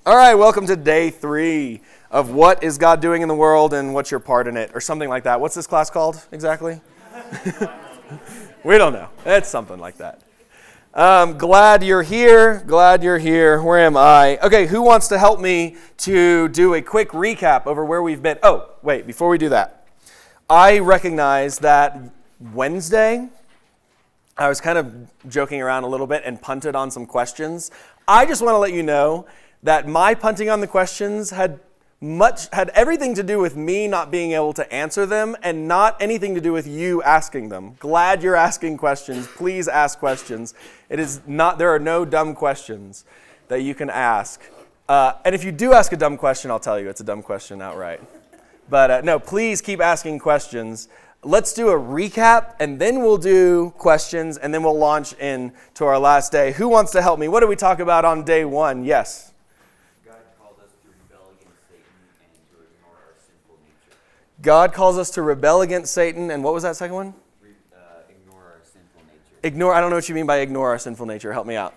All right, welcome to day 3 of What is God Doing in the World and What's Your Part in It, or something like that. What's this class called exactly? We don't know. It's something like that. Glad you're here. Where am I? Okay, who wants to help me to do a quick recap over where we've been? Oh, wait, before we do that, I recognize that Wednesday, I was kind of joking around a little bit and punted on some questions. I just want to let you know that my punting on the questions had everything to do with me not being able to answer them and not anything to do with you asking them. Glad you're asking questions. Please ask questions. There are no dumb questions that you can ask. And if you do ask a dumb question, I'll tell you it's a dumb question outright. But no, please keep asking questions. Let's do a recap, and then we'll do questions, and then we'll launch into our last day. Who wants to help me? What did we talk about on day 1? Yes? God calls us to rebel against Satan, and what was that second one? Ignore our sinful nature. I don't know what you mean by ignore our sinful nature. Help me out.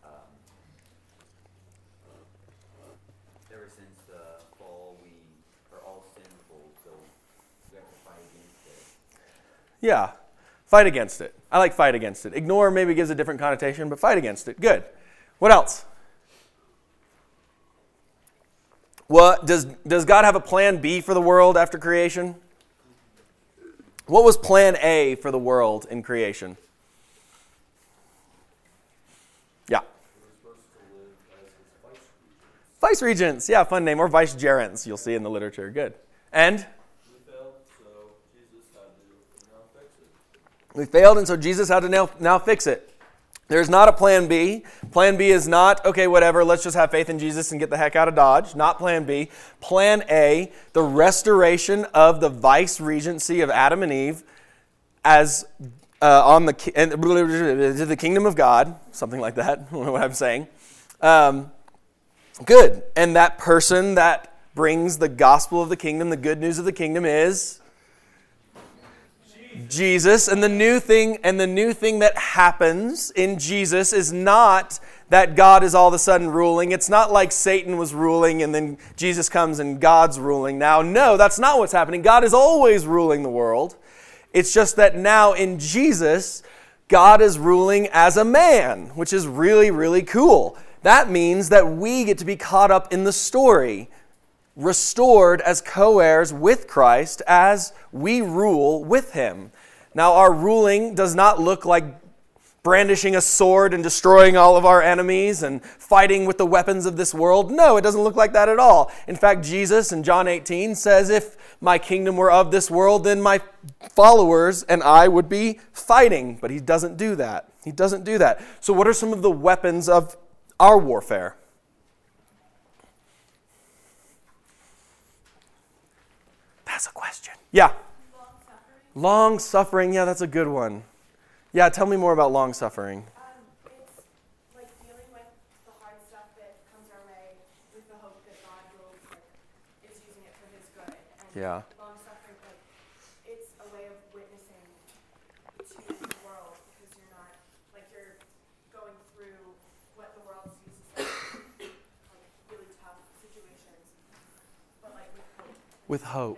Ever since the fall, we are all sinful, so we have to fight against it. Yeah, fight against it. I like fight against it. Ignore maybe gives a different connotation, but fight against it. Good. What else? What does God have a plan B for the world after creation? What was plan A for the world in creation? Yeah. We're supposed to live as his Vice regents. Yeah, fun name. Or vicegerents, you'll see in the literature. Good. And? We failed, so Jesus had to now fix it. We failed, and so Jesus had to now fix it. There's not a plan B. Plan B is not, okay, whatever, let's just have faith in Jesus and get the heck out of Dodge. Not plan B. Plan A, the restoration of the vice regency of Adam and Eve as to the kingdom of God, something like that, I don't know what I'm saying. Good. And that person that brings the gospel of the kingdom, the good news of the kingdom is Jesus. And the new thing that happens in Jesus is not that God is all of a sudden ruling. It's not like Satan was ruling and then Jesus comes and God's ruling now. No, that's not what's happening. God is always ruling the world. It's just that now in Jesus, God is ruling as a man, which is really, really cool. That means that we get to be caught up in the story, restored as co-heirs with Christ as we rule with him. Now, our ruling does not look like brandishing a sword and destroying all of our enemies and fighting with the weapons of this world. No, it doesn't look like that at all. In fact, Jesus in John 18 says, if my kingdom were of this world, then my followers and I would be fighting. But he doesn't do that. He doesn't do that. So what are some of the weapons of our warfare? That's a question. Yeah. Long suffering. Yeah, that's a good one. Yeah, tell me more about long suffering. It's like dealing with the hard stuff that comes our way with the hope that God is using it for his good. And Yeah. long suffering, it's a way of witnessing to the world because you're going through what the world sees as really tough situations, but with hope. With hope.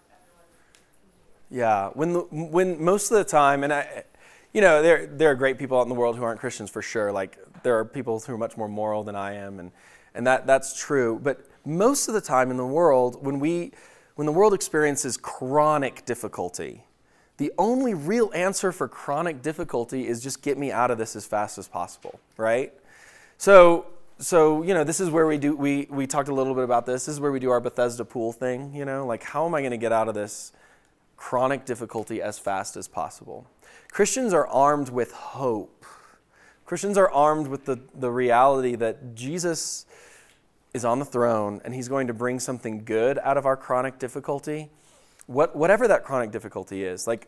Yeah, when most of the time, and there are great people out in the world who aren't Christians for sure. Like there are people who are much more moral than I am, and that's true. But most of the time in the world, when the world experiences chronic difficulty, the only real answer for chronic difficulty is just get me out of this as fast as possible, right? So this is where we talked a little bit about this. This is where we do our Bethesda pool thing. Like how am I going to get out of this chronic difficulty as fast as possible? Christians are armed with hope. Christians are armed with the reality that Jesus is on the throne and he's going to bring something good out of our chronic difficulty, whatever that chronic difficulty is. Like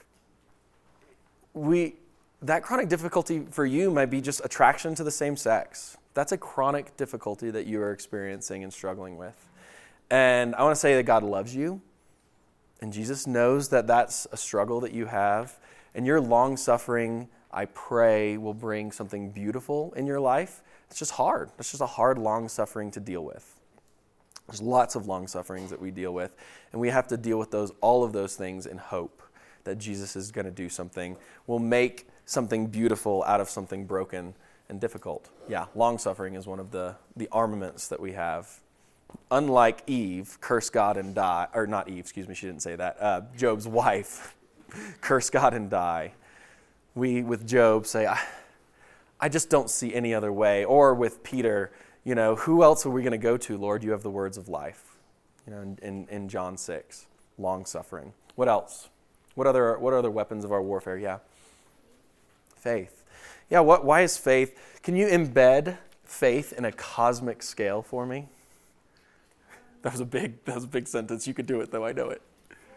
that chronic difficulty for you might be just attraction to the same sex. That's a chronic difficulty that you are experiencing and struggling with. And I want to say that God loves you. And Jesus knows that that's a struggle that you have. And your long suffering, I pray, will bring something beautiful in your life It's just hard. It's just a hard long suffering to deal with. There's lots of long sufferings that we deal with, and we have to deal with all of those things in hope that Jesus is going to do something, will make something beautiful out of something broken and difficult. Yeah, long suffering is one of the armaments that we have. Unlike Eve, curse God and die, or not Eve, excuse me, she didn't say that, Job's wife, curse God and die. We, with Job, say, I just don't see any other way. Or with Peter, who else are we going to go to, Lord? You have the words of life, in John 6, long suffering. What else? What other weapons of our warfare? Yeah. Faith. Yeah, why is faith? Can you embed faith in a cosmic scale for me? That was a big sentence. You could do it though, I know it.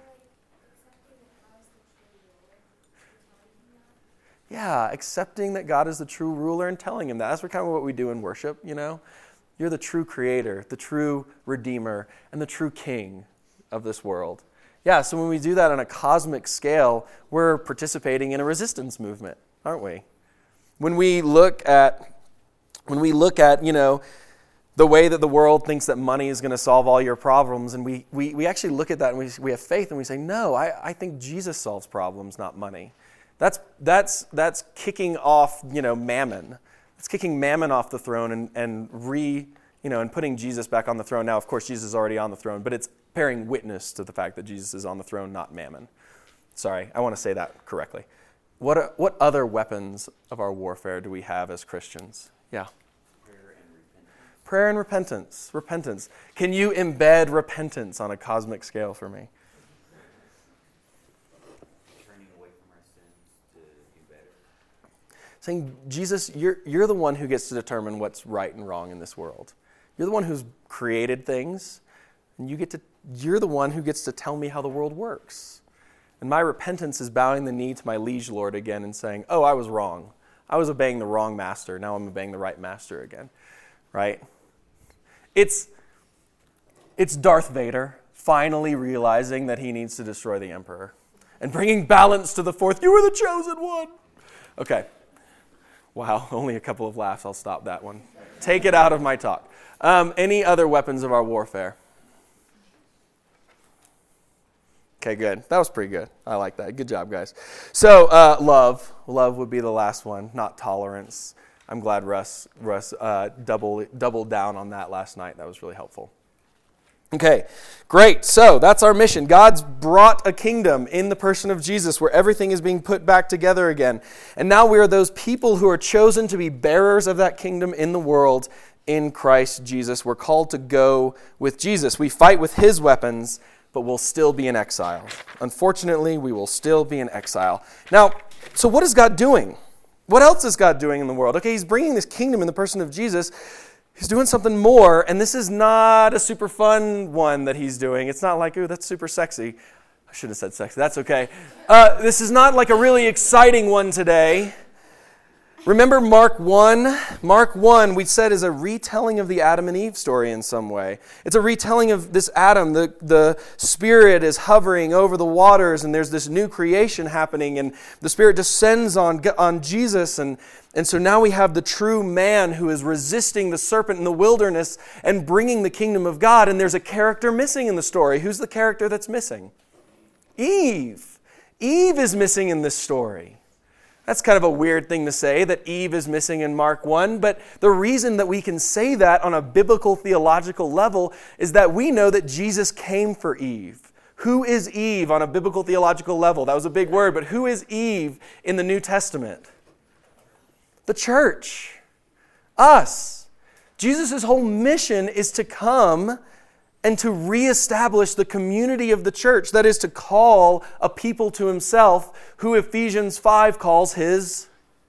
Yeah, accepting that God is the true ruler and telling him that. That's kind of what we do in worship, You're the true creator, the true redeemer, and the true king of this world. Yeah, so when we do that on a cosmic scale, we're participating in a resistance movement, aren't we? When we look at, the way that the world thinks that money is going to solve all your problems, and we actually look at that and we have faith and we say, no, I think Jesus solves problems, not money. That's kicking off, mammon. It's kicking mammon off the throne and putting Jesus back on the throne. Now, of course, Jesus is already on the throne, but it's bearing witness to the fact that Jesus is on the throne, not mammon. Sorry, I want to say that correctly. What other weapons of our warfare do we have as Christians? Yeah. Prayer and repentance. Repentance. Can you embed repentance on a cosmic scale for me? Turning away from our sins to do better. Saying, Jesus, you're the one who gets to determine what's right and wrong in this world. You're the one who's created things, and you're the one who gets to tell me how the world works. And my repentance is bowing the knee to my liege lord again and saying, oh, I was wrong. I was obeying the wrong master. Now I'm obeying the right master again. Right? It's Darth Vader finally realizing that he needs to destroy the Emperor and bringing balance to the Force. You were the chosen one. Okay. Wow, only a couple of laughs. I'll stop that one. Take it out of my talk. Any other weapons of our warfare? Okay, good. That was pretty good. I like that. Good job, guys. So, love. Love would be the last one, not tolerance. I'm glad Russ doubled down on that last night. That was really helpful. Okay, great. So that's our mission. God's brought a kingdom in the person of Jesus where everything is being put back together again. And now we are those people who are chosen to be bearers of that kingdom in the world in Christ Jesus. We're called to go with Jesus. We fight with his weapons, but we'll still be in exile. Unfortunately, we will still be in exile. Now, so what is God doing? What else is God doing in the world? Okay, he's bringing this kingdom in the person of Jesus. He's doing something more, and this is not a super fun one that he's doing. It's not like, ooh, that's super sexy. I should have said sexy. That's okay. This is not like a really exciting one today. Remember Mark 1? Mark 1, we said, is a retelling of the Adam and Eve story in some way. It's a retelling of this Adam. The Spirit is hovering over the waters, and there's this new creation happening, and the Spirit descends on Jesus, and so now we have the true man who is resisting the serpent in the wilderness and bringing the kingdom of God, and there's a character missing in the story. Who's the character that's missing? Eve. Eve is missing in this story. That's kind of a weird thing to say, that Eve is missing in Mark 1, but the reason that we can say that on a biblical theological level is that we know that Jesus came for Eve. Who is Eve on a biblical theological level? That was a big word, but who is Eve in the New Testament? The church. Us. Jesus' whole mission is to come and to reestablish the community of the church. That is to call a people to himself, who Ephesians 5 calls his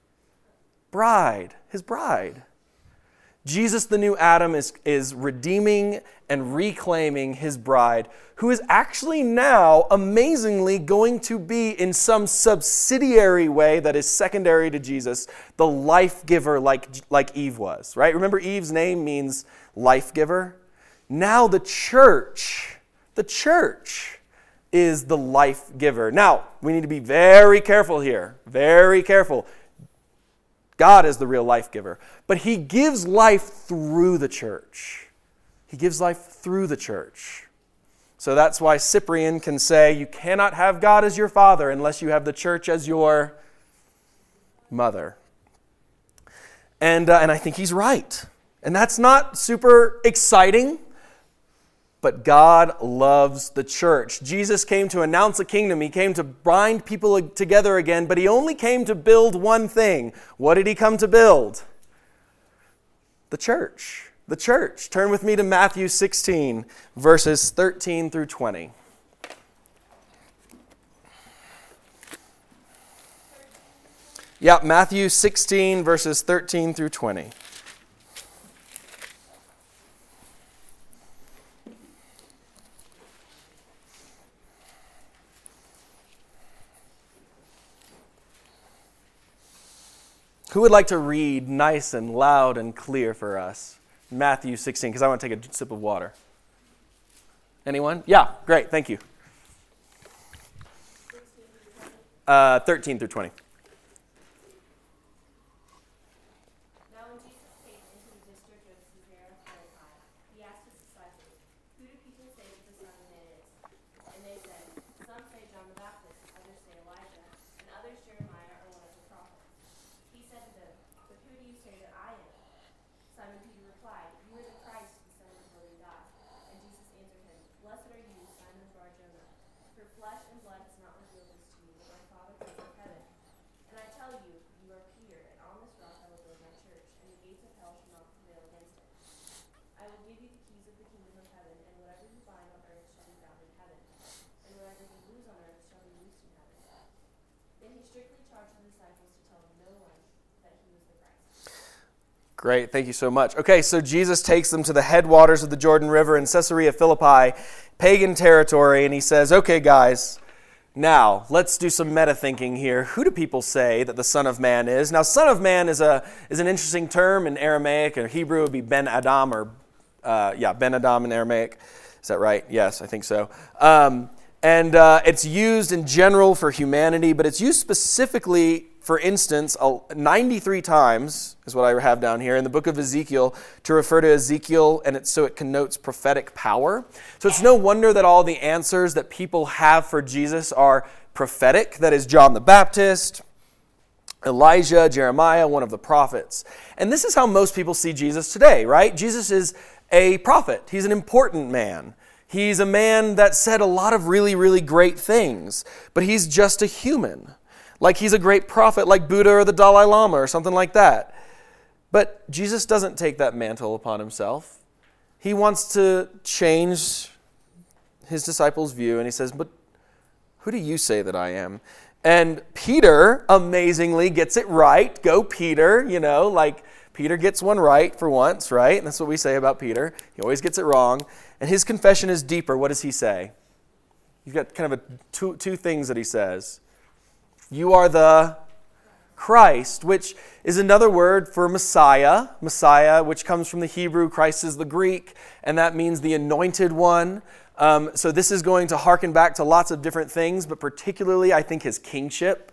bride. His bride. Jesus, the new Adam, is redeeming and reclaiming his bride, who is actually now, amazingly, going to be, in some subsidiary way that is secondary to Jesus, the life giver like Eve was. Right? Remember, Eve's name means life giver? Now the church is the life giver. Now, we need to be very careful here. Very careful. God is the real life giver. But he gives life through the church. He gives life through the church. So that's why Cyprian can say, you cannot have God as your father unless you have the church as your mother. And I think he's right. And that's not super exciting, but God loves the church. Jesus came to announce a kingdom. He came to bind people together again, but he only came to build one thing. What did he come to build? The church. The church. Turn with me to Matthew 16, verses 13 through 20. Yeah, Matthew 16, verses 13 through 20. Who would like to read nice and loud and clear for us? Matthew 16, because I want to take a sip of water. Anyone? Yeah, great, thank you. 13 through 20. Now when Jesus came into the district of Caesarea Philippi, he asked his disciples, "Who do people say that the Son of Man is?" And they said, "Some say John the Baptist, others say Elijah, and others Jeremiah or one of the prophets." He said to them, "But who do you say that I am?" Simon Peter replied, "You are the Christ, the Son of the living God." And Jesus answered him, "Blessed are you, Simon Bar-Jonah, for flesh and blood has not revealed this to you, but my Father who is in heaven. And I tell you, you are Peter, and on this rock I will build my church, and the gates of hell shall not prevail against it. I will give you the keys of the kingdom of heaven, and whatever you bind on earth shall be bound in heaven, and whatever you loose on earth shall be loosed in heaven." Then he strictly charged the disciples to tell no one that he was the Christ. Great, thank you so much. Okay, so Jesus takes them to the headwaters of the Jordan River in Caesarea Philippi, pagan territory, and he says, okay, guys, now let's do some meta thinking here. Who do people say that the Son of Man is? Now, Son of Man is an interesting term in Aramaic, or Hebrew it would be Ben Adam, or Ben Adam in Aramaic. Is that right? Yes, I think so. And it's used in general for humanity, but it's used specifically, for instance, 93 times, is what I have down here, in the book of Ezekiel, to refer to Ezekiel, and so it connotes prophetic power. So it's no wonder that all the answers that people have for Jesus are prophetic. That is John the Baptist, Elijah, Jeremiah, one of the prophets. And this is how most people see Jesus today, right? Jesus is a prophet. He's an important man. He's a man that said a lot of really, really great things, but he's just a human. Like he's a great prophet like Buddha or the Dalai Lama or something like that. But Jesus doesn't take that mantle upon himself. He wants to change his disciples' view, and he says, but who do you say that I am? And Peter amazingly gets it right. Go Peter, like Peter gets one right for once, right? And that's what we say about Peter. He always gets it wrong. And his confession is deeper. What does he say? You've got kind of two things that he says. You are the Christ, which is another word for Messiah. Messiah, which comes from the Hebrew. Christ is the Greek, and that means the anointed one. So this is going to harken back to lots of different things, but particularly, I think, his kingship.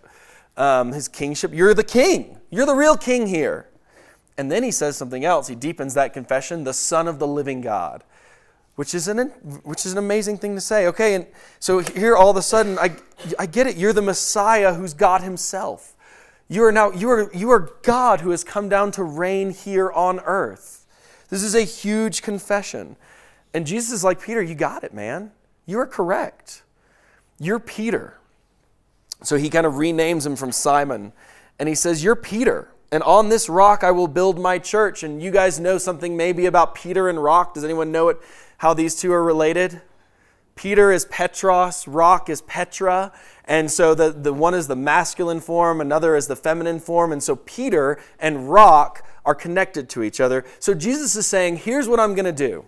You're the king. You're the real king here. And then he says something else. He deepens that confession, the Son of the living God, which is an amazing thing to say. Okay, and so here all of a sudden, I get it. You're the Messiah who's God himself. You are God who has come down to reign here on earth. This is a huge confession. And Jesus is like, Peter, you got it, man. You are correct. You're Peter. So he kind of renames him from Simon. And he says, you're Peter. And on this rock I will build my church. And you guys know something maybe about Peter and rock. Does anyone know how these two are related? Peter is Petros, rock is Petra. And so the one is the masculine form, another is the feminine form. And so Peter and rock are connected to each other. So Jesus is saying, here's what I'm going to do.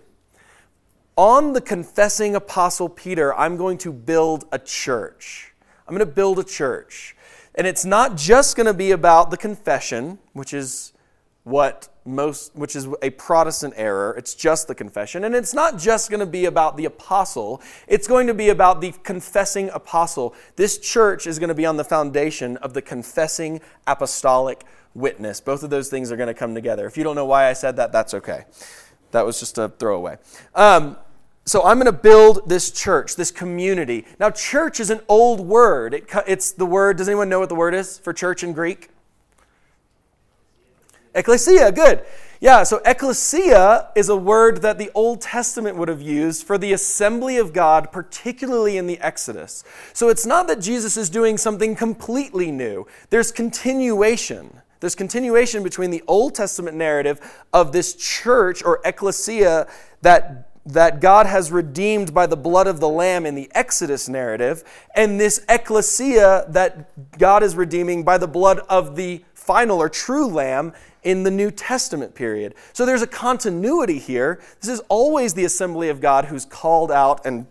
On the confessing apostle Peter, I'm going to build a church. I'm going to build a church. And it's not just going to be about the confession, which is which is a Protestant error. It's just the confession. And it's not just going to be about the apostle. It's going to be about the confessing apostle. This church is going to be on the foundation of the confessing apostolic witness. Both of those things are going to come together. If you don't know why I said that, that's okay. That was just a throwaway. So I'm going to build this church, this community. Now, church is an old word. It's the word, does anyone know what the word is for church in Greek? Ecclesia, good. Yeah, so ecclesia is a word that the Old Testament would have used for the assembly of God, particularly in the Exodus. So it's not that Jesus is doing something completely new. There's continuation. There's continuation between the Old Testament narrative of this church or ecclesia that God has redeemed by the blood of the Lamb in the Exodus narrative, and this ecclesia that God is redeeming by the blood of the final or true Lamb in the New Testament period. So there's a continuity here. This is always the assembly of God who's called out and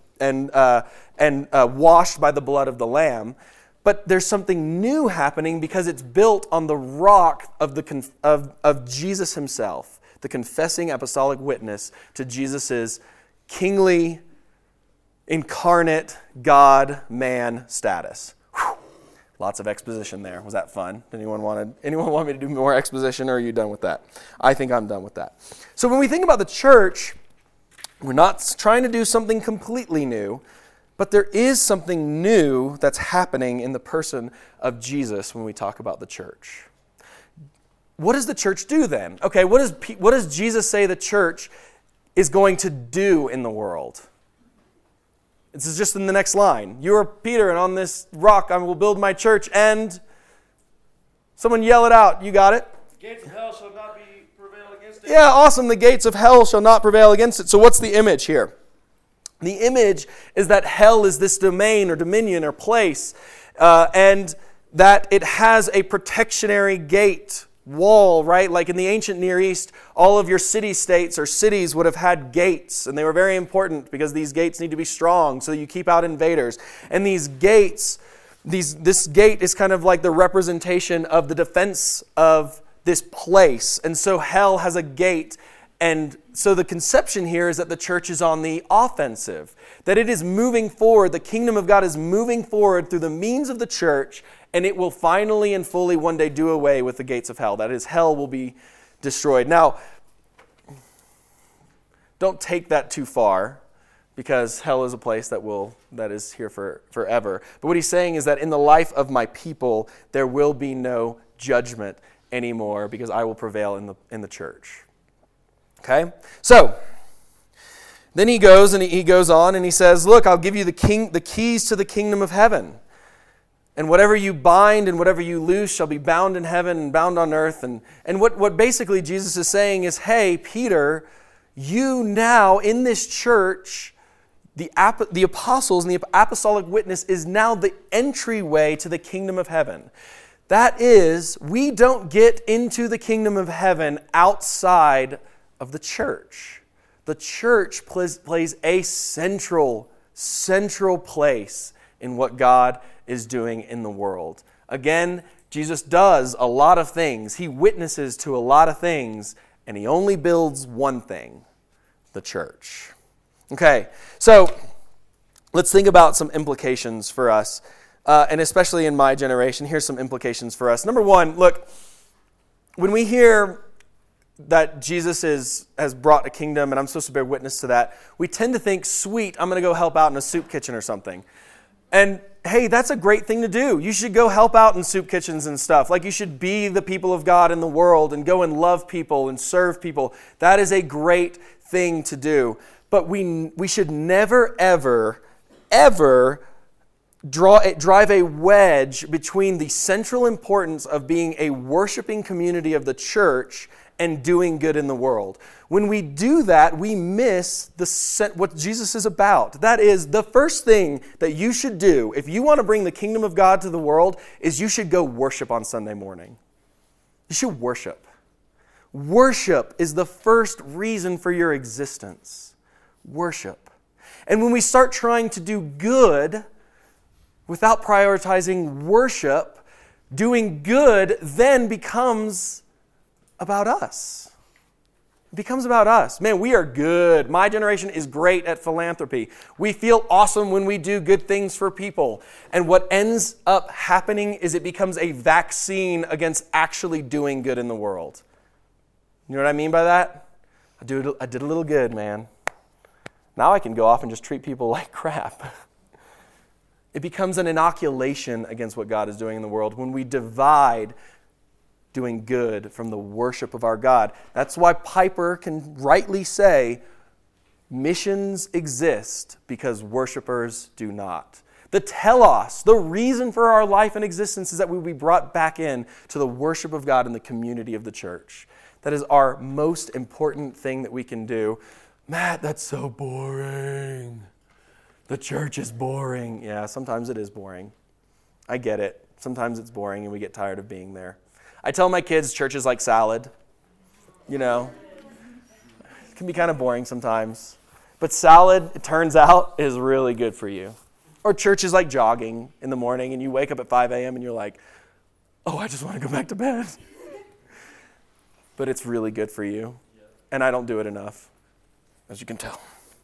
washed by the blood of the Lamb. But there's something new happening because it's built on the rock of Jesus himself, the confessing apostolic witness to Jesus' kingly, incarnate God-man status. Whew. Lots of exposition there. Was that fun? Anyone want me to do more exposition, or are you done with that? I think I'm done with that. So when we think about the church, we're not trying to do something completely new, but there is something new that's happening in the person of Jesus when we talk about the church. What does the church do then? Okay, what does Jesus say the church is going to do in the world? This is just in the next line. You are Peter, and on this rock I will build my church, and someone yell it out. You got it? The gates of hell shall not prevail against it. Yeah, awesome. The gates of hell shall not prevail against it. So what's the image here? The image is that hell is this domain or dominion or place, and that it has a protectionary gate, wall, right? Like in the ancient Near East, all of your city-states or cities would have had gates, and they were very important because these gates need to be strong so you keep out invaders. And these gates, this gate is kind of like the representation of the defense of this place. And so hell has a gate. And so the conception here is that the church is on the offensive, that it is moving forward. The kingdom of God is moving forward through the means of the church, and it will finally and fully one day do away with the gates of hell. That is, hell will be destroyed. Now, don't take that too far, because hell is a place that is here forever. But what he's saying is that in the life of my people, there will be no judgment anymore, because I will prevail in the church. Okay? So, then he goes on and he says, look, I'll give you the keys to the kingdom of heaven. And whatever you bind and whatever you loose shall be bound in heaven and bound on earth. And what basically Jesus is saying is, hey, Peter, you now in this church, the apostles and the apostolic witness is now the entryway to the kingdom of heaven. That is, we don't get into the kingdom of heaven outside of the church. The church plays a central place in what God is doing in the world. Again, Jesus does a lot of things. He witnesses to a lot of things, and he only builds one thing, the church. Okay, so let's think about some implications for us, and especially in my generation. Here's some implications for us. Number one, look, when we hear that Jesus has brought a kingdom and I'm supposed to bear witness to that, we tend to think, sweet, I'm going to go help out in a soup kitchen or something. And hey, that's a great thing to do. You should go help out in soup kitchens and stuff. Like, you should be the people of God in the world and go and love people and serve people. That is a great thing to do. But we should never, ever drive a wedge between the central importance of being a worshiping community of the church and doing good in the world. When we do that, we miss what Jesus is about. That is, the first thing that you should do if you want to bring the kingdom of God to the world is you should go worship on Sunday morning. You should worship. Worship is the first reason for your existence. Worship. And when we start trying to do good without prioritizing worship, doing good then becomes about us. It becomes about us. Man, we are good. My generation is great at philanthropy. We feel awesome when we do good things for people. And what ends up happening is it becomes a vaccine against actually doing good in the world. You know what I mean by that? I did a little good, man. Now I can go off and just treat people like crap. It becomes an inoculation against what God is doing in the world when we divide doing good from the worship of our God. That's why Piper can rightly say, missions exist because worshipers do not. The telos, the reason for our life and existence is that we will be brought back in to the worship of God in the community of the church. That is our most important thing that we can do. Matt, that's so boring. The church is boring. Yeah, sometimes it is boring. I get it. Sometimes it's boring and we get tired of being there. I tell my kids church is like salad. You know, it can be kind of boring sometimes. But salad, it turns out, is really good for you. Or church is like jogging in the morning and you wake up at 5 a.m. and you're like, oh, I just want to go back to bed. But it's really good for you. And I don't do it enough, as you can tell.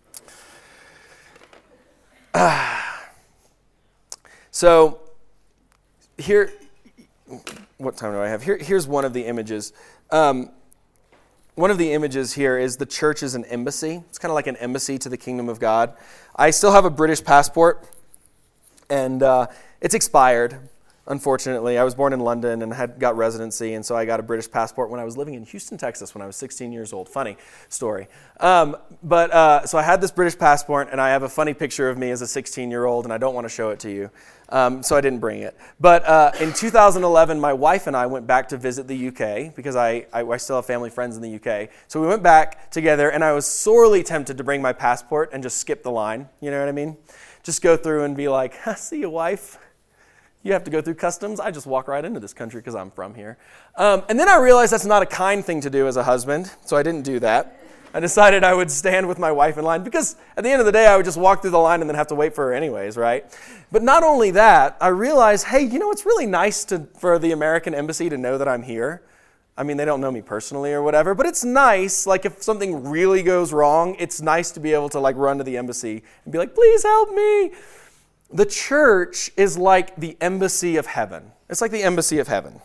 So here, what time do I have? Here's one of the images. One of the images here is the church is an embassy. It's kind of like an embassy to the kingdom of God. I still have a British passport, and it's expired, unfortunately. I was born in London and got residency, and so I got a British passport when I was living in Houston, Texas, when I was 16 years old. Funny story. So I had this British passport, and I have a funny picture of me as a 16-year-old, and I don't want to show it to you. So I didn't bring it. But in 2011, my wife and I went back to visit the UK because I still have family friends in the UK. So we went back together, and I was sorely tempted to bring my passport and just skip the line. You know what I mean? Just go through and be like, see you, wife. You have to go through customs. I just walk right into this country because I'm from here. And then I realized that's not a kind thing to do as a husband, so I didn't do that. I decided I would stand with my wife in line because at the end of the day, I would just walk through the line and then have to wait for her anyways, right? But not only that, I realized, hey, you know, it's really nice for the American embassy to know that I'm here. I mean, they don't know me personally or whatever, but it's nice, like if something really goes wrong, it's nice to be able to like run to the embassy and be like, please help me. The church is like the embassy of heaven. It's like the embassy of heaven.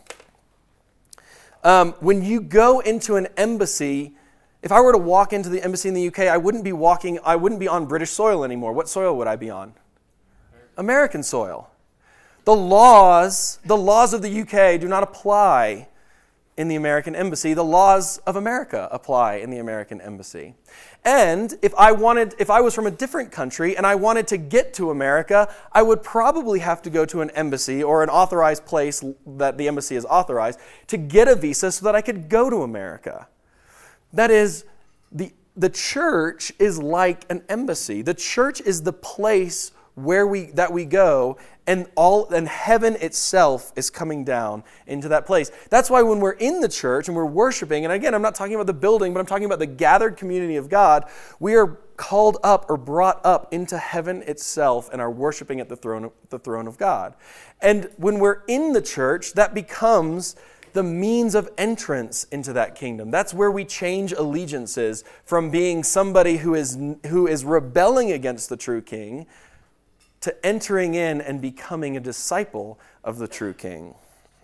When you go into an embassy, if I were to walk into the embassy in the UK, I wouldn't be on British soil anymore. What soil would I be on? American soil. The laws of the UK do not apply in the American embassy. The laws of America apply in the American embassy. And if I was from a different country and I wanted to get to America, I would probably have to go to an embassy or an authorized place that the embassy is authorized to get a visa so that I could go to America. That is, the church is like an embassy. The church is the place where we go, and heaven itself is coming down into that place. That's why when we're in the church and we're worshiping, and again, I'm not talking about the building, but I'm talking about the gathered community of God, we are called up or brought up into heaven itself and are worshiping at the throne of God. And when we're in the church, that becomes the means of entrance into that kingdom. That's where we change allegiances from being somebody who is rebelling against the true king to entering in and becoming a disciple of the true king.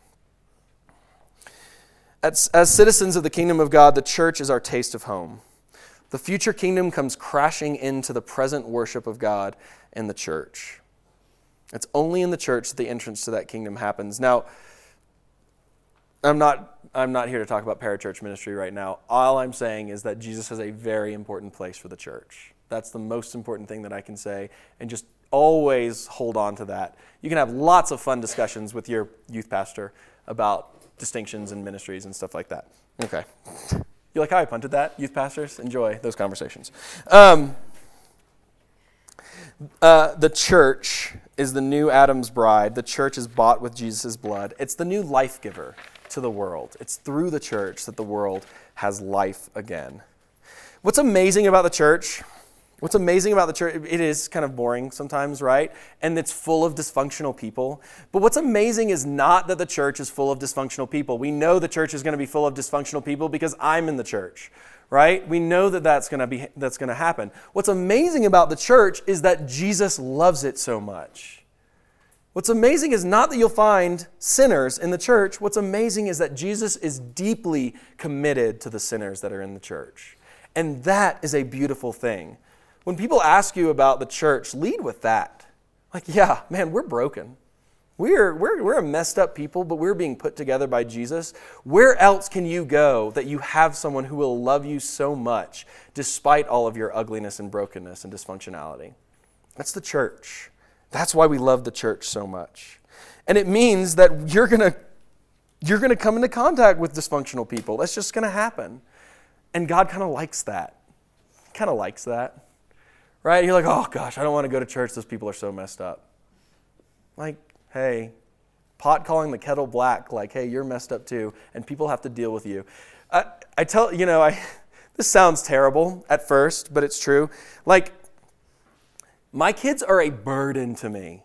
As citizens of the kingdom of God, the church is our taste of home. The future kingdom comes crashing into the present worship of God in the church. It's only in the church that the entrance to that kingdom happens. Now, I'm not here to talk about parachurch ministry right now. All I'm saying is that Jesus has a very important place for the church. That's the most important thing that I can say, and just always hold on to that. You can have lots of fun discussions with your youth pastor about distinctions in ministries and stuff like that. Okay. You like how I punted that, youth pastors? Enjoy those conversations. The church is the new Adam's bride. The church is bought with Jesus' blood. It's the new life giver to the world. It's through the church that the world has life again. What's amazing about the church What's amazing about the church, it is kind of boring sometimes, right? And it's full of dysfunctional people. But what's amazing is not that the church is full of dysfunctional people. We know the church is going to be full of dysfunctional people because I'm in the church, right? We know that that's going to happen. What's amazing about the church is that Jesus loves it so much. What's amazing is not that you'll find sinners in the church. What's amazing is that Jesus is deeply committed to the sinners that are in the church. And that is a beautiful thing. When people ask you about the church, lead with that. Like, yeah, man, we're broken. We're a messed up people, but we're being put together by Jesus. Where else can you go that you have someone who will love you so much despite all of your ugliness and brokenness and dysfunctionality? That's the church. That's why we love the church so much. And it means that you're going to come into contact with dysfunctional people. That's just going to happen. And God kind of likes that. He kind of likes that. Right? You're like, oh gosh, I don't want to go to church. Those people are so messed up. Like, hey, pot calling the kettle black. Like, hey, you're messed up too, and people have to deal with you. This sounds terrible at first, but it's true. Like, my kids are a burden to me.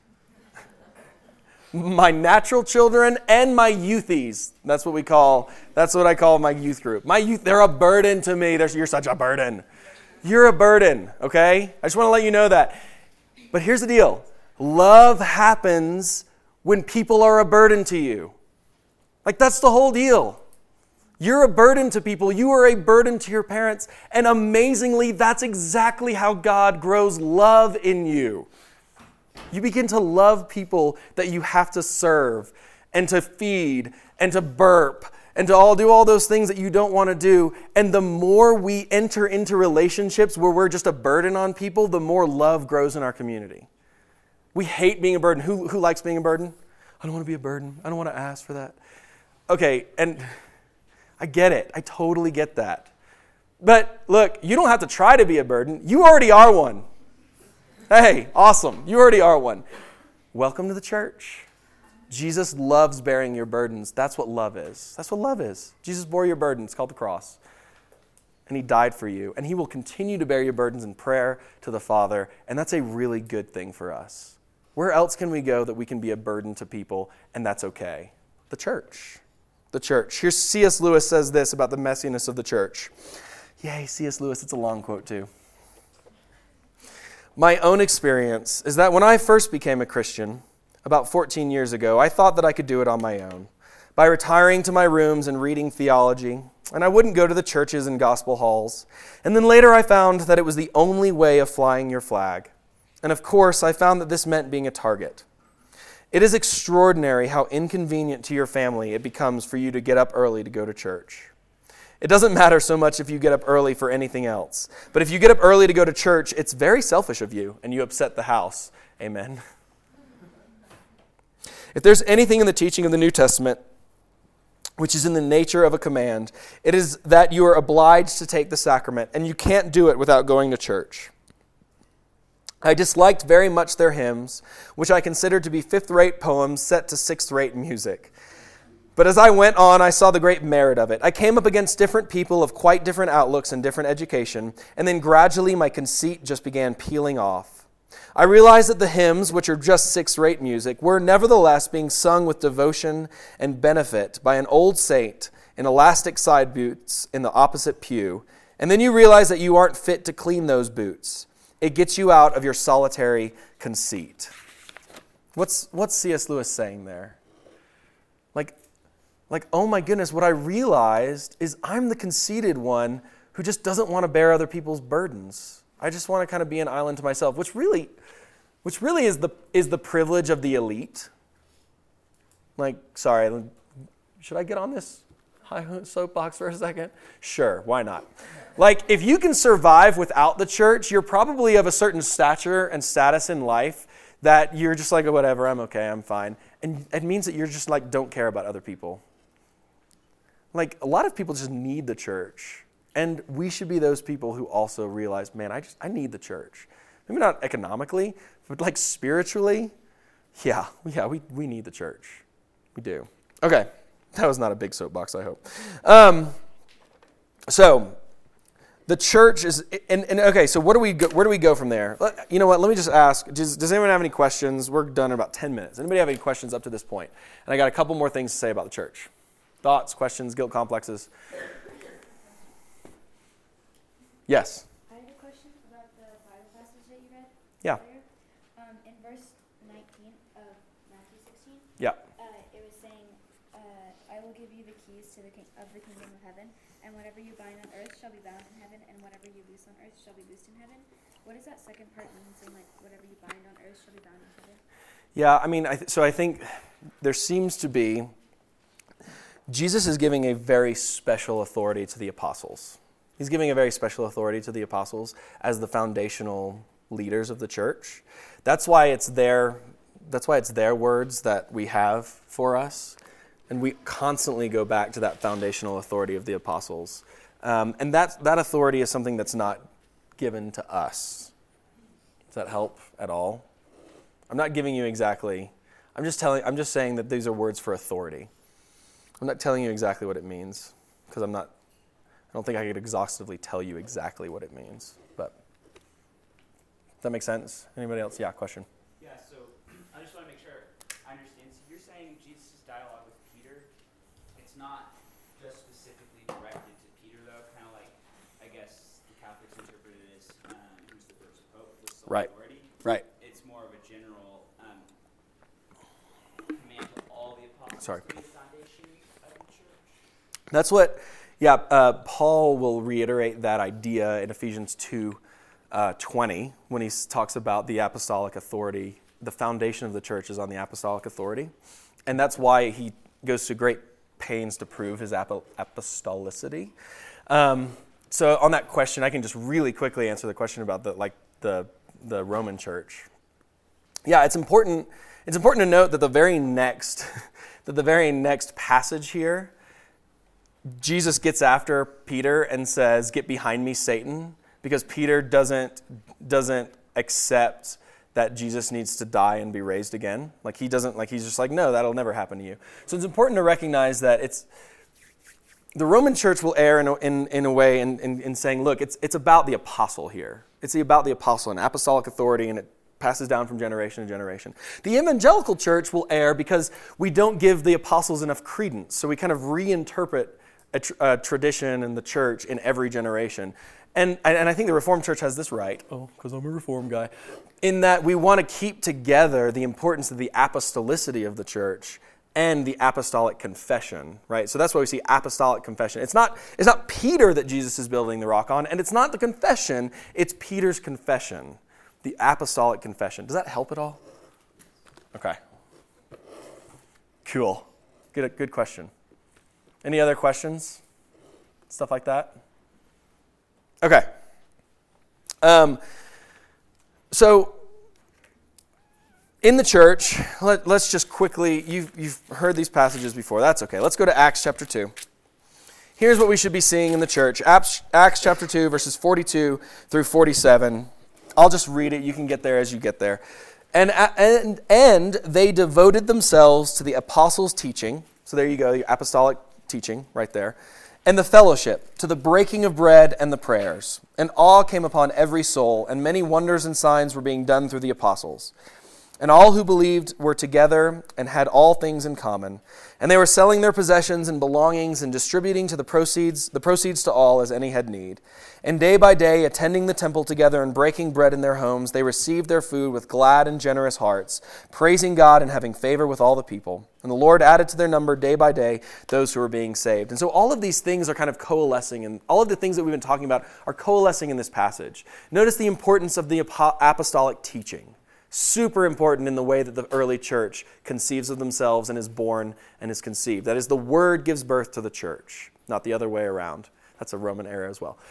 My natural children and my youthies. That's what I call my youth group. My youth, they're a burden to me. You're such a burden. You're a burden, okay? I just want to let you know that. But here's the deal. Love happens when people are a burden to you. Like, that's the whole deal. You're a burden to people. You are a burden to your parents. And amazingly, that's exactly how God grows love in you. You begin to love people that you have to serve and to feed and to burp and to do all those things that you don't want to do. And the more we enter into relationships where we're just a burden on people, the more love grows in our community. We hate being a burden. Who likes being a burden? I don't want to be a burden. I don't want to ask for that. Okay, and I get it. I totally get that. But look, you don't have to try to be a burden. You already are one. Hey, awesome. You already are one. Welcome to the church. Jesus loves bearing your burdens. That's what love is. That's what love is. Jesus bore your burdens. It's called the cross. And he died for you. And he will continue to bear your burdens in prayer to the Father. And that's a really good thing for us. Where else can we go that we can be a burden to people and that's okay? The church. The church. Here's C.S. Lewis says this about the messiness of the church. Yay, C.S. Lewis. It's a long quote too. My own experience is that when I first became a Christian, about 14 years ago, I thought that I could do it on my own by retiring to my rooms and reading theology, and I wouldn't go to the churches and gospel halls. And then later I found that it was the only way of flying your flag. And of course, I found that this meant being a target. It is extraordinary how inconvenient to your family it becomes for you to get up early to go to church. It doesn't matter so much if you get up early for anything else. But if you get up early to go to church, it's very selfish of you, and you upset the house. Amen. If there's anything in the teaching of the New Testament which is in the nature of a command, it is that you are obliged to take the sacrament, and you can't do it without going to church. I disliked very much their hymns, which I considered to be fifth-rate poems set to sixth-rate music. But as I went on, I saw the great merit of it. I came up against different people of quite different outlooks and different education, and then gradually my conceit just began peeling off. I realized that the hymns, which are just sixth-rate music, were nevertheless being sung with devotion and benefit by an old saint in elastic side boots in the opposite pew. And then you realize that you aren't fit to clean those boots. It gets you out of your solitary conceit. What's C.S. Lewis saying there? Like, oh my goodness, what I realized is I'm the conceited one who just doesn't want to bear other people's burdens. I just want to kind of be an island to myself, which really is the privilege of the elite. Like, sorry, should I get on this high soapbox for a second? Sure, why not? Like, if you can survive without the church, you're probably of a certain stature and status in life that you're just like, oh, whatever, I'm okay, I'm fine. And it means that you're just like, don't care about other people. Like, a lot of people just need the church. And we should be those people who also realize, man, I need the church. Maybe not economically, but like spiritually, yeah, we need the church. We do. Okay, that was not a big soapbox, I hope. So, the church is, and okay, so where do we go from there? You know what, let me just ask, does anyone have any questions? We're done in about 10 minutes. Anybody have any questions up to this point? And I got a couple more things to say about the church. Thoughts, questions, guilt complexes? Yes? I have a question about the Bible passage that you read Yeah. earlier. In verse 19 of Matthew 16, Yeah. it was saying, I will give you the keys to the kingdom of heaven, and whatever you bind on earth shall be bound in heaven, and whatever you loose on earth shall be loosed in heaven. What does that second part mean, saying like whatever you bind on earth shall be bound in heaven? Yeah, I mean, so I think there seems to be, Jesus is giving a very special authority to the apostles. He's giving a very special authority to the apostles as the foundational leaders of the church. That's why it's their words that we have for us. And we constantly go back to that foundational authority of the apostles. And that authority is something that's not given to us. Does that help at all? I'm not giving you exactly. I'm just saying that these are words for authority. I'm not telling you exactly what it means because I don't think I could exhaustively tell you exactly what it means. But does that make sense? Anybody else? Yeah, question. Yeah, so I just want to make sure I understand. So you're saying Jesus' dialogue with Peter, it's not just specifically directed to Peter, though? Kind of like, I guess, the Catholics interpret it as who's the first pope, the sole Right. authority. Right. It's more of a general command to all the apostles Sorry. to be the foundation of the church. That's what, Paul will reiterate that idea in Ephesians 2:20 when he talks about the apostolic authority. The foundation of the church is on the apostolic authority. And that's why he goes to great pains to prove his apostolicity. So on that question, I can just really quickly answer the question about the Roman church. Yeah, it's important to note that the very next passage here, Jesus gets after Peter and says, "Get behind me, Satan," because Peter doesn't accept that Jesus needs to die and be raised again. He's just like, no, that'll never happen to you. So it's important to recognize that the Roman church will err in a way in saying, look, it's about the apostle here. It's about the apostle and apostolic authority, and it passes down from generation to generation. The evangelical church will err because we don't give the apostles enough credence. So we kind of reinterpret a tradition in the church in every generation. And I think the Reformed Church has this right, because I'm a Reformed guy, in that we want to keep together the importance of the apostolicity of the church and the apostolic confession, right? So that's why we see apostolic confession. It's not Peter that Jesus is building the rock on, and it's not the confession, it's Peter's confession, the apostolic confession. Does that help at all? Okay. Cool. Good question. Any other questions? Stuff like that? Okay. So in the church, let's just quickly, you've heard these passages before. That's okay. Let's go to Acts chapter 2. Here's what we should be seeing in the church. Acts chapter 2, verses 42 through 47. I'll just read it. You can get there as you get there. And they devoted themselves to the apostles' teaching. So there you go, the apostolic teaching right there. And the fellowship, to the breaking of bread and the prayers. And awe came upon every soul, and many wonders and signs were being done through the apostles. And all who believed were together and had all things in common. And they were selling their possessions and belongings and distributing to the proceeds to all as any had need. And day by day, attending the temple together and breaking bread in their homes, they received their food with glad and generous hearts, praising God and having favor with all the people. And the Lord added to their number day by day those who were being saved. And so all of these things are kind of coalescing, and all of the things that we've been talking about are coalescing in this passage. Notice the importance of the apostolic teaching. Super important in the way that the early church conceives of themselves and is born and is conceived. That is, the word gives birth to the church, not the other way around. That's a Roman era as well.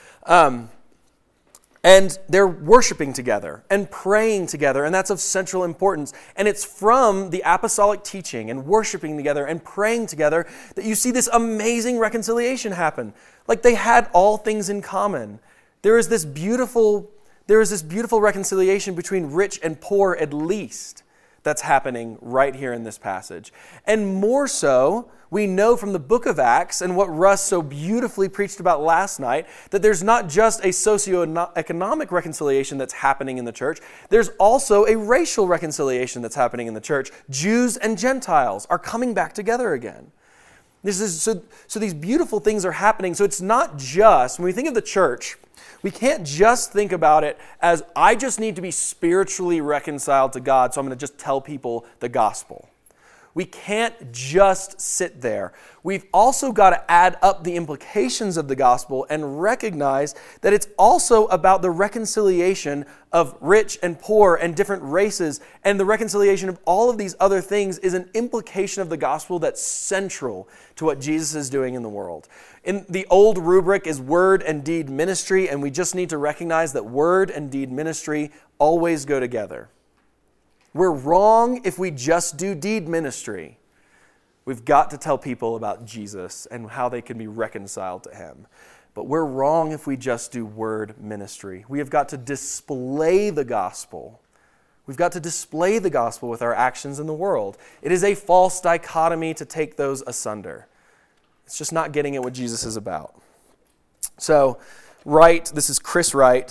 And they're worshiping together and praying together, and that's of central importance. And it's from the apostolic teaching and worshiping together and praying together that you see this amazing reconciliation happen. Like they had all things in common. There is this beautiful reconciliation between rich and poor at least. that's happening right here in this passage. And more so, we know from the book of Acts and what Russ so beautifully preached about last night, that there's not just a socioeconomic reconciliation that's happening in the church, there's also a racial reconciliation that's happening in the church. Jews and Gentiles are coming back together again. So these beautiful things are happening. So it's not just, when we think of the church, we can't just think about it as, I just need to be spiritually reconciled to God, so I'm going to just tell people the gospel. We can't just sit there. We've also got to add up the implications of the gospel and recognize that it's also about the reconciliation of rich and poor and different races, and the reconciliation of all of these other things is an implication of the gospel that's central to what Jesus is doing in the world. In the old rubric is word and deed ministry, and we just need to recognize that word and deed ministry always go together. We're wrong if we just do deed ministry. We've got to tell people about Jesus and how they can be reconciled to him. But we're wrong if we just do word ministry. We have got to display the gospel. We've got to display the gospel with our actions in the world. It is a false dichotomy to take those asunder. It's just not getting at what Jesus is about. So, Wright, this is Chris Wright,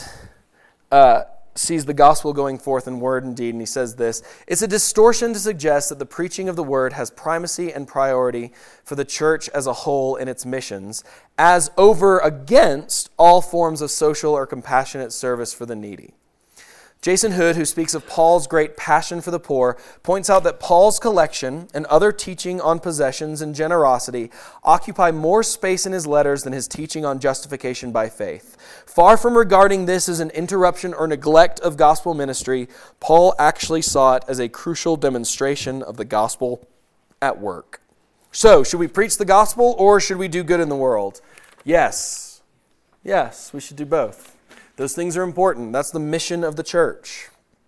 sees the gospel going forth in word and deed, and he says this: it's a distortion to suggest that the preaching of the word has primacy and priority for the church as a whole in its missions, as over against all forms of social or compassionate service for the needy. Jason Hood, who speaks of Paul's great passion for the poor, points out that Paul's collection and other teaching on possessions and generosity occupy more space in his letters than his teaching on justification by faith. Far from regarding this as an interruption or neglect of gospel ministry, Paul actually saw it as a crucial demonstration of the gospel at work. So, should we preach the gospel or should we do good in the world? Yes. Yes, we should do both. Those things are important. That's the mission of the church.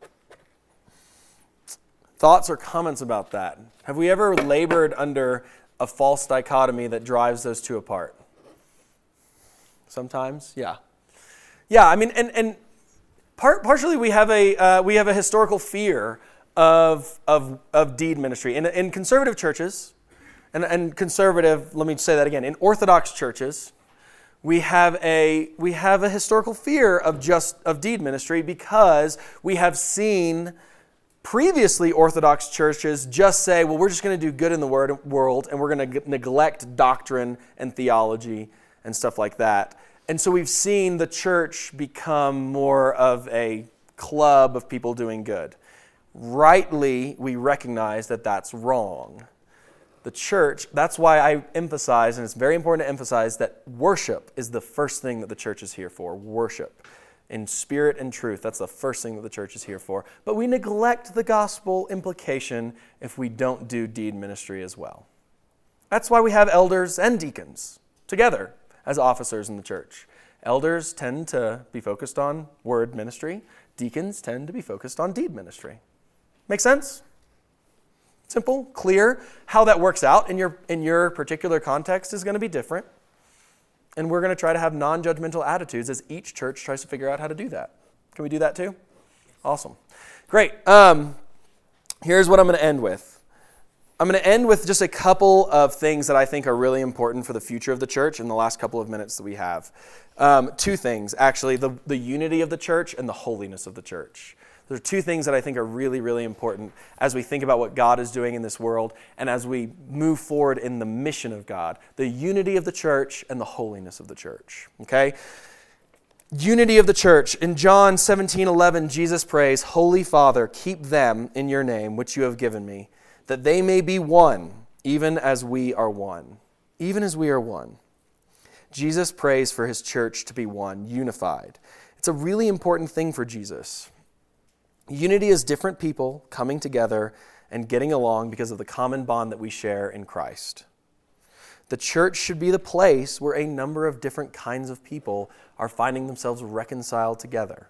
Thoughts or comments about that? Have we ever labored under a false dichotomy that drives those two apart? Sometimes, yeah. Yeah, I mean, and partially we have a historical fear of deed ministry. In conservative churches, and conservative, let me say that again, in Orthodox churches, we have a historical fear of deed ministry because we have seen previously Orthodox churches just say, well, we're just going to do good in the world and we're going to neglect doctrine and theology and stuff like that. And so we've seen the church become more of a club of people doing good. Rightly, we recognize that that's wrong. The church, that's why I emphasize, and it's very important to emphasize, that worship is the first thing that the church is here for. Worship. In spirit and truth, that's the first thing that the church is here for. But we neglect the gospel implication if we don't do deed ministry as well. That's why we have elders and deacons together as officers in the church. Elders tend to be focused on word ministry. Deacons tend to be focused on deed ministry. Make sense? Simple, clear. How that works out in your particular context is going to be different. And we're going to try to have non-judgmental attitudes as each church tries to figure out how to do that. Can we do that too? Awesome. Great. Here's what I'm going to end with. I'm going to end with just a couple of things that I think are really important for the future of the church in the last couple of minutes that we have. Two things, actually, the unity of the church and the holiness of the church. There are two things that I think are really, really important as we think about what God is doing in this world and as we move forward in the mission of God. The unity of the church and the holiness of the church. Okay? Unity of the church. In John 17:11, Jesus prays, Holy Father, keep them in your name, which you have given me, that they may be one, even as we are one. Even as we are one. Jesus prays for his church to be one, unified. It's a really important thing for Jesus. Unity is different people coming together and getting along because of the common bond that we share in Christ. The church should be the place where a number of different kinds of people are finding themselves reconciled together.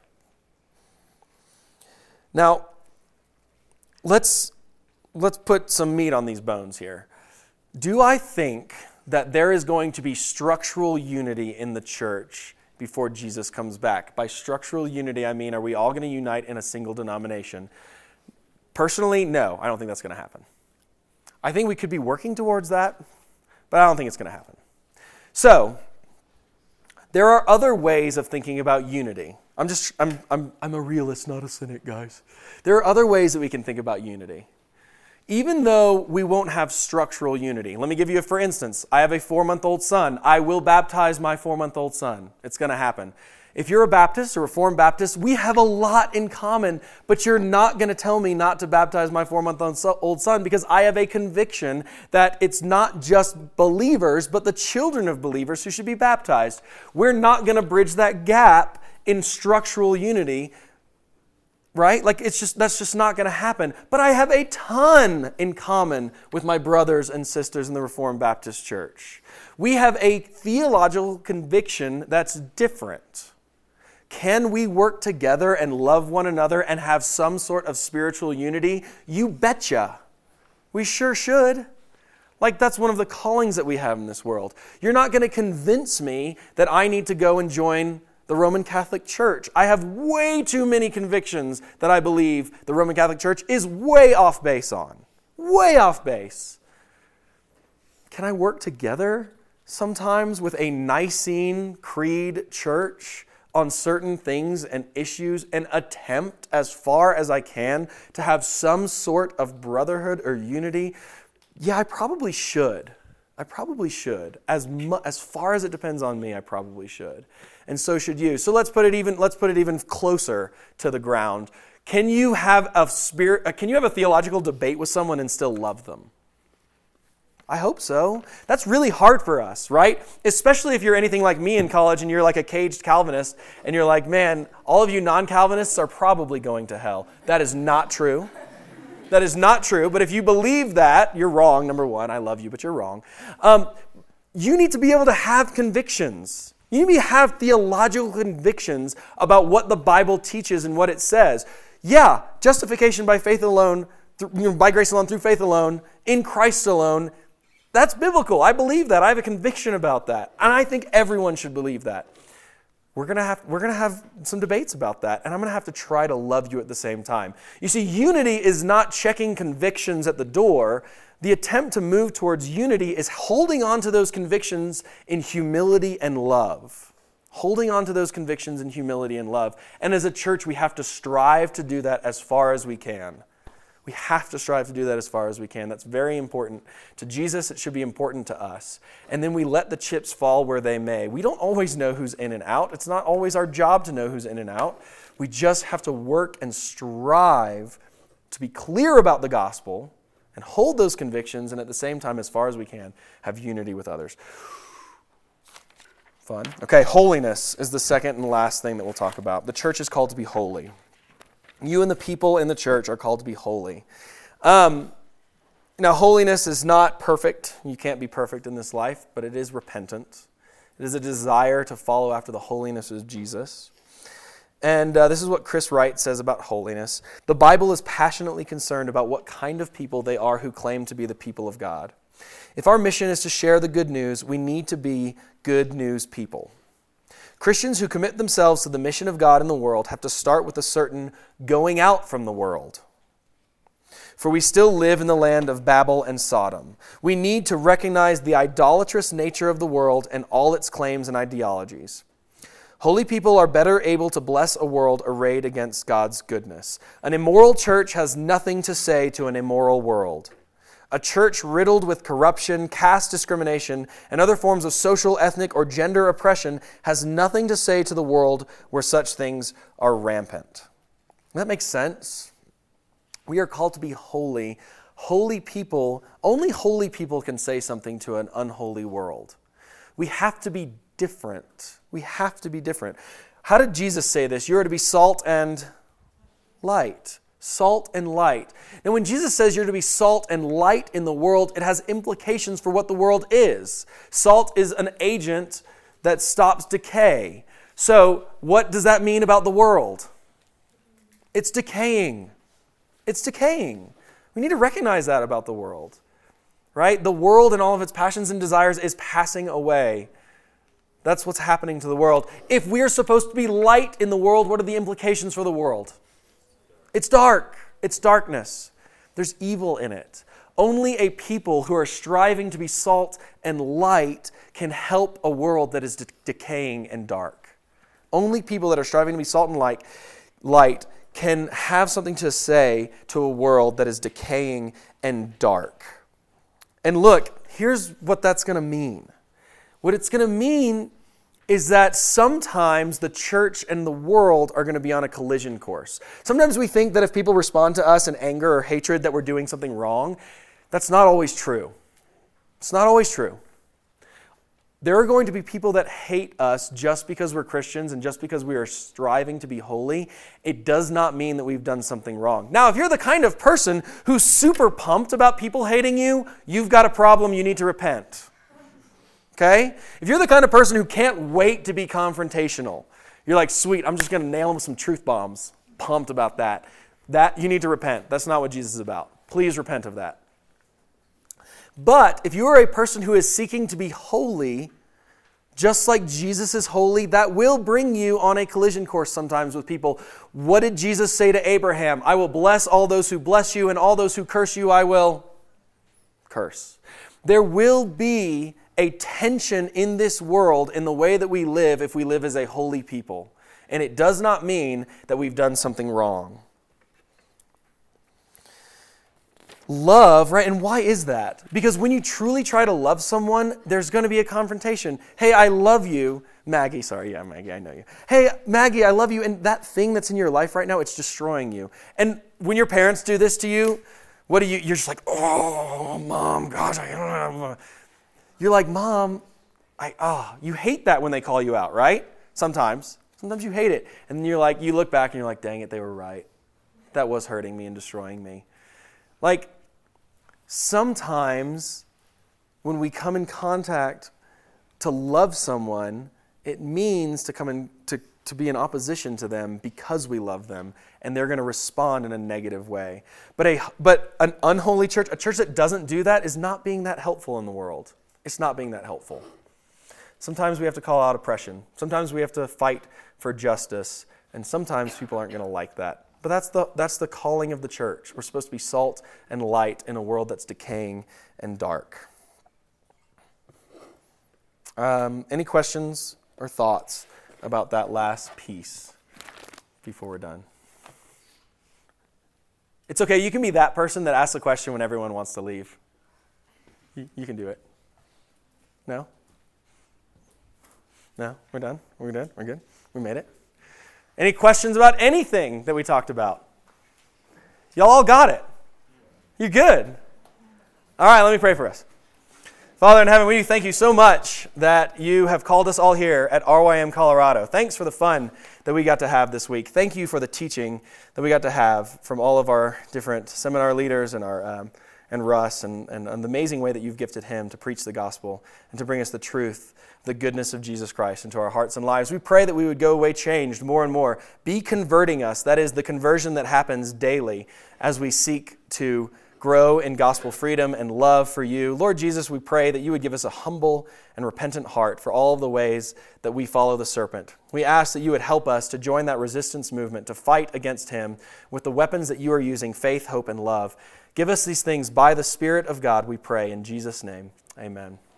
Now, let's put some meat on these bones here. Do I think that there is going to be structural unity in the church before Jesus comes back? By structural unity, I mean, are we all going to unite in a single denomination? Personally, no, I don't think that's going to happen. I think we could be working towards that, but I don't think it's going to happen. So, there are other ways of thinking about unity. I'm a realist, not a cynic, guys. There are other ways that we can think about unity. Even though we won't have structural unity. Let me give you a for instance. I have a 4-month-old son. I will baptize my 4-month-old son. It's going to happen. If you're a Baptist or Reformed Baptist, we have a lot in common, but you're not going to tell me not to baptize my 4-month-old son because I have a conviction that it's not just believers, but the children of believers who should be baptized. We're not going to bridge that gap in structural unity, right? Like that's just not going to happen. But I have a ton in common with my brothers and sisters in the Reformed Baptist Church. We have a theological conviction that's different. Can we work together and love one another and have some sort of spiritual unity? You betcha. We sure should. Like that's one of the callings that we have in this world. You're not going to convince me that I need to go and join the Roman Catholic Church. I have way too many convictions that I believe the Roman Catholic Church is way off base on. Way off base. Can I work together sometimes with a Nicene Creed church on certain things and issues and attempt as far as I can to have some sort of brotherhood or unity? Yeah, I probably should. As far as it depends on me, I probably should. And so should you. So let's put it even closer to the ground. Can you have a theological debate with someone and still love them? I hope so. That's really hard for us, right? Especially if you're anything like me in college and you're like a caged Calvinist and you're like, man, all of you non-Calvinists are probably going to hell. That is not true. That is not true. But if you believe that, you're wrong, number one. I love you, but you're wrong. You need to be able to have convictions. You need to have theological convictions about what the Bible teaches and what it says. Yeah, justification by faith alone, by grace alone, through faith alone, in Christ alone. That's biblical. I believe that. I have a conviction about that. And I think everyone should believe that. We're going to have some debates about that, and I'm going to have to try to love you at the same time. You see, unity is not checking convictions at the door. The attempt to move towards unity is holding on to those convictions in humility and love. Holding on to those convictions in humility and love. And as a church, we have to strive to do that as far as we can. We have to strive to do that as far as we can. That's very important to Jesus. It should be important to us. And then we let the chips fall where they may. We don't always know who's in and out. It's not always our job to know who's in and out. We just have to work and strive to be clear about the gospel and hold those convictions, and at the same time, as far as we can, have unity with others. Fun. Okay, holiness is the second and last thing that we'll talk about. The church is called to be holy. You and the people in the church are called to be holy. Now, holiness is not perfect. You can't be perfect in this life, but it is repentant. It is a desire to follow after the holiness of Jesus. And this is what Chris Wright says about holiness. The Bible is passionately concerned about what kind of people they are who claim to be the people of God. If our mission is to share the good news, we need to be good news people. Christians who commit themselves to the mission of God in the world have to start with a certain going out from the world. For we still live in the land of Babel and Sodom. We need to recognize the idolatrous nature of the world and all its claims and ideologies. Holy people are better able to bless a world arrayed against God's goodness. An immoral church has nothing to say to an immoral world. A church riddled with corruption, caste discrimination, and other forms of social, ethnic, or gender oppression has nothing to say to the world where such things are rampant. That makes sense. We are called to be holy. Holy people, only holy people can say something to an unholy world. We have to be different. We have to be different. How did Jesus say this? You are to be salt and light. Salt and light. Now, when Jesus says you're to be salt and light in the world, it has implications for what the world is. Salt is an agent that stops decay. So, what does that mean about the world? It's decaying. It's decaying. We need to recognize that about the world, right? The world and all of its passions and desires is passing away. That's what's happening to the world. If we're supposed to be light in the world, what are the implications for the world? It's dark. It's darkness. There's evil in it. Only a people who are striving to be salt and light can help a world that is decaying and dark. Only people that are striving to be salt and light can have something to say to a world that is decaying and dark. And look, here's what that's going to mean. What it's going to mean is that sometimes the church and the world are going to be on a collision course. Sometimes we think that if people respond to us in anger or hatred that we're doing something wrong. That's not always true. It's not always true. There are going to be people that hate us just because we're Christians and just because we are striving to be holy. It does not mean that we've done something wrong. Now, if you're the kind of person who's super pumped about people hating you, you've got a problem, you need to repent. Okay? If you're the kind of person who can't wait to be confrontational, you're like, sweet, I'm just going to nail them with some truth bombs. Pumped about that. That you need to repent. That's not what Jesus is about. Please repent of that. But if you are a person who is seeking to be holy, just like Jesus is holy, that will bring you on a collision course sometimes with people. What did Jesus say to Abraham? I will bless all those who bless you, and all those who curse you, I will curse. There will be a tension in this world in the way that we live if we live as a holy people. And it does not mean that we've done something wrong. Love, right? And why is that? Because when you truly try to love someone, there's going to be a confrontation. Hey, I love you. Maggie, sorry, yeah, Maggie, I know you. Hey, Maggie, I love you. And that thing that's in your life right now, it's destroying you. And when your parents do this to you, what do you're just like, oh, Mom, gosh, you're like, Mom, you hate that when they call you out, right? Sometimes you hate it. And then you look back and you're like, dang it, they were right. That was hurting me and destroying me. Like, sometimes when we come in contact to love someone, it means to come in to be in opposition to them because we love them, and they're going to respond in a negative way. But an unholy church, a church that doesn't do that, is not being that helpful in the world. It's not being that helpful. Sometimes we have to call out oppression. Sometimes we have to fight for justice, and sometimes people aren't going to like that. But that's the calling of the church. We're supposed to be salt and light in a world that's decaying and dark. Any questions or thoughts about that last piece before we're done? It's okay. You can be that person that asks a question when everyone wants to leave. You can do it. No? No? We're done? We're good? We're good? We made it? Any questions about anything that we talked about? Y'all all got it. You're good. All right, let me pray for us. Father in heaven, we thank you so much that you have called us all here at RYM Colorado. Thanks for the fun that we got to have this week. Thank you for the teaching that we got to have from all of our different seminar leaders and our and Russ and the amazing way that you've gifted him to preach the gospel and to bring us the truth, the goodness of Jesus Christ into our hearts and lives. We pray that we would go away changed more and more. Be converting us. That is the conversion that happens daily as we seek to grow in gospel freedom and love for you. Lord Jesus, we pray that you would give us a humble and repentant heart for all of the ways that we follow the serpent. We ask that you would help us to join that resistance movement, to fight against him with the weapons that you are using, faith, hope, and love. Give us these things by the Spirit of God, we pray. In Jesus' name, amen.